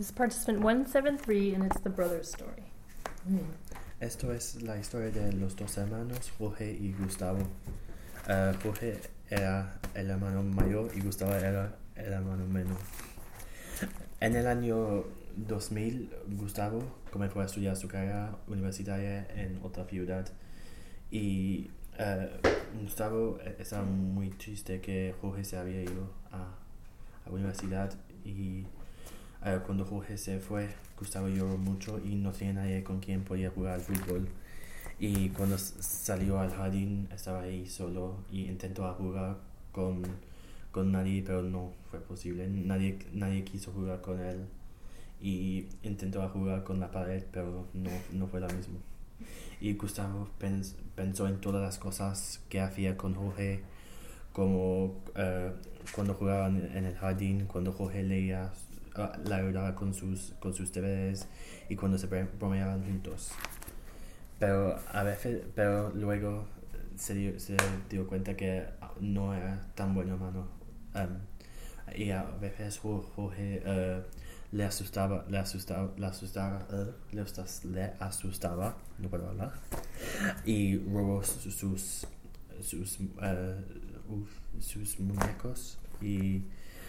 This is participant 173 and it's the brother's story. Esto es la historia de los dos hermanos, Jorge y Gustavo. Jorge era el hermano mayor y Gustavo era el hermano menor. En el año 2000, Gustavo comenzó a estudiar su carrera universitaria en otra ciudad. Y Gustavo estaba muy triste que Jorge se había ido a la universidad. Y cuando Jorge se fue, Gustavo lloró mucho y no tenía nadie con quien podía jugar al fútbol. Y cuando salió al jardín estaba ahí solo y intentó jugar con nadie, pero no fue posible. Nadie quiso jugar con él. Y intentó jugar con la pared, pero no fue lo mismo. Y Gustavo pensó en todas las cosas que hacía con Jorge, como cuando jugaban en el jardín, cuando Jorge leía, la ayudaba con sus deberes y cuando se bromeaban juntos. Pero luego se dio cuenta que no era tan buen hermano. Y a veces Jorge le asustaba, no puedo hablar, y robó sus muñecos y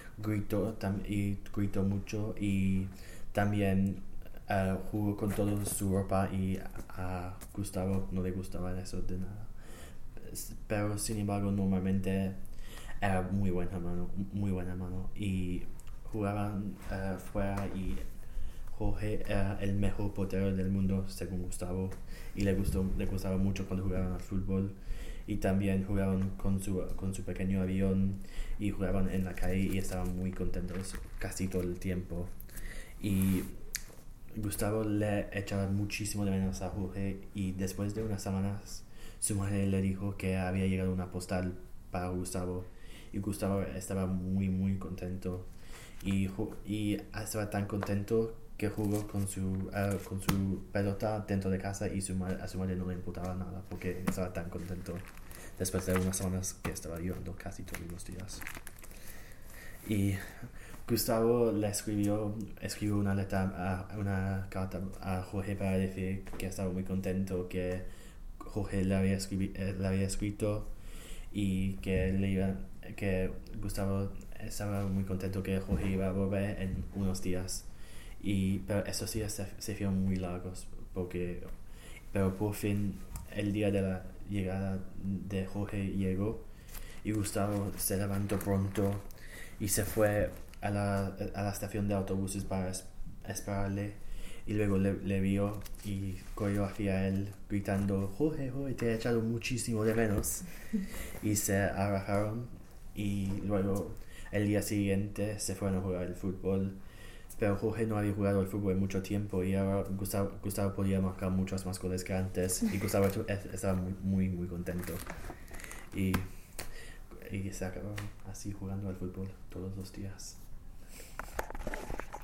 gritó mucho y también jugó con toda su ropa y a Gustavo no le gustaba eso de nada. Pero sin embargo normalmente era muy buen hermano y jugaban fuera y Jorge era el mejor portero del mundo según Gustavo y le gustaba mucho cuando jugaban al fútbol y también jugaban con su pequeño avión y jugaban en la calle y estaban muy contentos casi todo el tiempo. Y Gustavo le echaba muchísimo de menos a Jorge y después de unas semanas su madre le dijo que había llegado una postal para Gustavo y Gustavo estaba muy contento y estaba tan contento que jugó con su pelota dentro de casa y a su madre no le importaba nada porque estaba tan contento después de unas semanas que estaba llorando casi todos los días. Y Gustavo le escribió una carta a Jorge para decir que estaba muy contento que Jorge le había escrito y que Gustavo estaba muy contento que Jorge iba a volver en unos días. Pero esos días se fueron muy largos pero por fin el día de la llegada de Jorge llegó y Gustavo se levantó pronto y se fue a la estación de autobuses para esperarle y luego le vio y corrió hacia él gritando Jorge, te he echado muchísimo de menos y se abrazaron y luego el día siguiente se fueron a jugar al fútbol, pero Jorge no había jugado al fútbol en mucho tiempo y ahora Gustavo podía marcar muchas más goles que antes y Gustavo estaba muy contento y se acabaron así jugando al fútbol todos los días.